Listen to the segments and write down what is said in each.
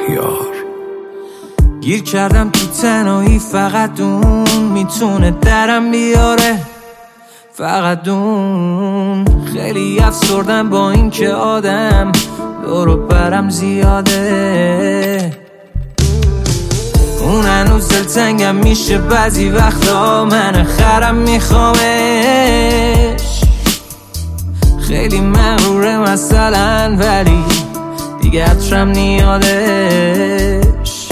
مهیار. گیر کردم تو تنهایی، فقط اون میتونه درم بیاره، فقط اون. خیلی افسردم با این که آدم دورو برم زیاده، اون هنوز دلتنگم میشه بعضی وقتا، من خرم میخوامش. خیلی مغروره مثلا ولی دیگه عطرم نیادش.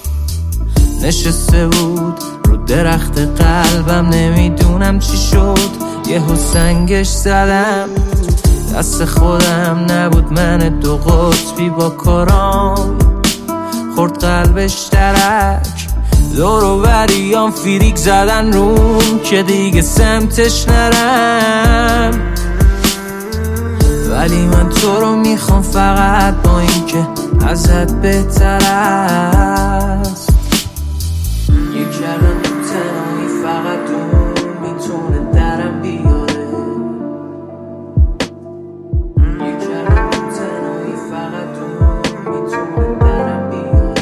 نشسته بود رو درخت قلبم، نمیدونم چی شد یهو سنگش زدم. دست خودم نبود، من دو قطبی با کارام خورد قلبش درک. دور و بریام فیریک زدن روم که دیگه سمتش نرم، ولی من تو رو میخوام فقط با این که ازت بهتر است. یه کردم تو تنهایی، فقط اون میتونه درم بیاره. یه کردم تو تنهایی، فقط اون میتونه درم بیاره.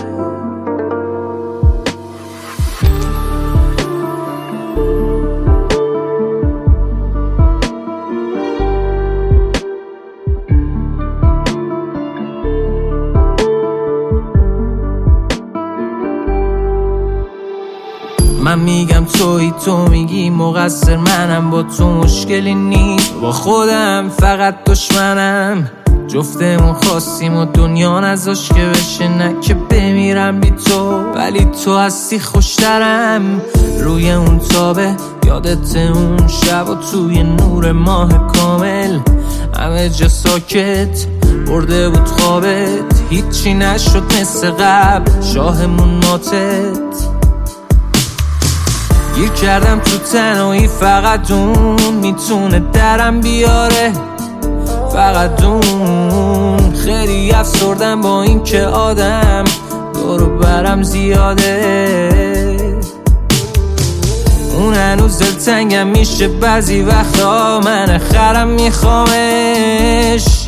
من میگم تویی، تو میگی مقصر، منم با تو مشکلی نیست، با خودم فقط دشمنم. جفتمون خواستیم و دنیا نذاش که بشه، نه که بمیرم بی تو، ولی تو هستی خوشترم. روی اون تابه یادت اون شب و توی نور ماه کامل همه جا ساکت برده بود خوابت، هیچی نشد مثل قبل، شاهمون ماتت. گیر کردم تو تنهایی، فقط اون میتونه درم بیاره، فقط اون. خیلی افسردم با این که آدم دورو برم زیاده، اون هنوز دلتنگم میشه بعضی وقتا، من خرم میخوامش.